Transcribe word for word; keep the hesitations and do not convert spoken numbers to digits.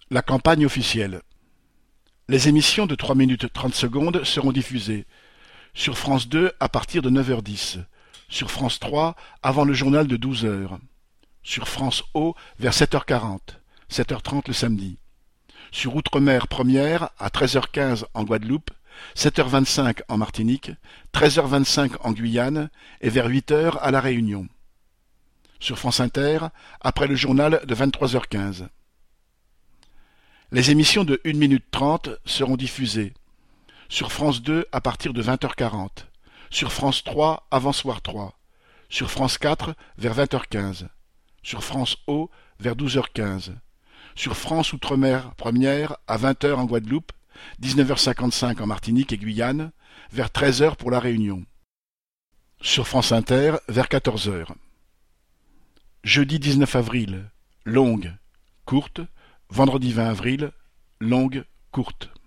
La campagne officielle. Les émissions de trois minutes trente secondes seront diffusées sur France deux à partir de neuf heures dix, sur France trois avant le journal de douze heures, sur France O vers sept heures quarante, sept heures trente le samedi, sur Outre-mer Première à treize heures quinze en Guadeloupe, sept heures vingt-cinq en Martinique, treize heures vingt-cinq en Guyane et vers huit heures à La Réunion. Sur France Inter, après le journal de vingt-trois heures quinze. Les émissions de une minute trente seront diffusées sur France deux à partir de vingt heures quarante, sur France trois avant Soir trois, sur France quatre vers vingt heures quinze, sur France O vers douze heures quinze, sur France Outre-mer Première à vingt heures en Guadeloupe, dix-neuf heures cinquante-cinq en Martinique et Guyane, vers treize heures pour La Réunion. Sur France Inter vers quatorze heures. Jeudi dix-neuf avril, longue, courte. Vendredi vingt avril, longue, courte.